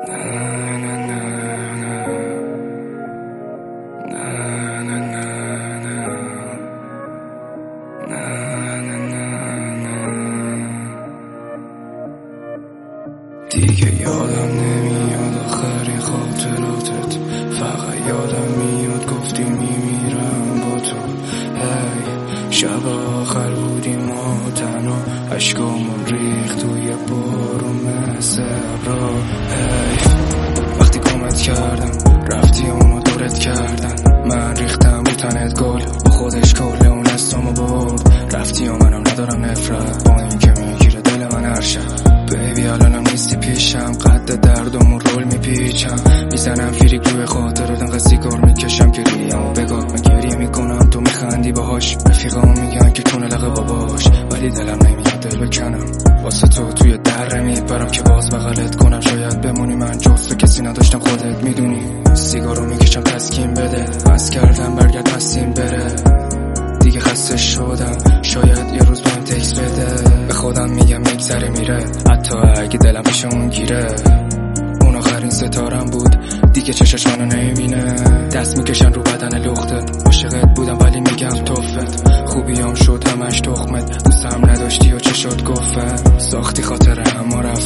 دیگه یادم نمیاد آخرین خاطراتت، فقط یادم میاد گفتی میمیرم با تو. هی شب آخر بودیم ما تنها، عشقامون ریخت توی بارون مثل ابرا. هی وقتی کمت کردم رفتی اونو دورت کردن، من ریختم رو تنت گل، با خودش کل اون دستامو برد. رفتی و منم ندارم نفرت، با این که میگیره دل من هر شب. بیبی الانم نیستی پیشم، قد دردمون رول میپیچم، میزنم فریک روی خاطرت، انقدر سیگار میکشم که ریمو بگاه. من گریه میکنم تو میخندی باهاش، رفیقام میگن که تونه لقه باباش، ولی دلم نمیاد دل بکنم واسه تو توی دره میبرم که باز بغلت کنم. شاید بمونی من جز تو کسی نداشتم خودت میدونی، سیگارو میکشم تسکین بده، بس کردم برگرد هستیم بره. دیگه خسته شدم، شاید یه روز بهم تکس بده، به خودم میگم میگذره میره، حتی اگه دلم پیش اون گیره. اون آخرین ستارم بود، دیگه چشش منو نمیبینه، دست میکشن رو بدن لختت. عاشقت بودم ولی میگم توفت، خوبیام شد همش تخمت، دوستم نداشتی و چه شد گفت ساختی خاطره اما رفت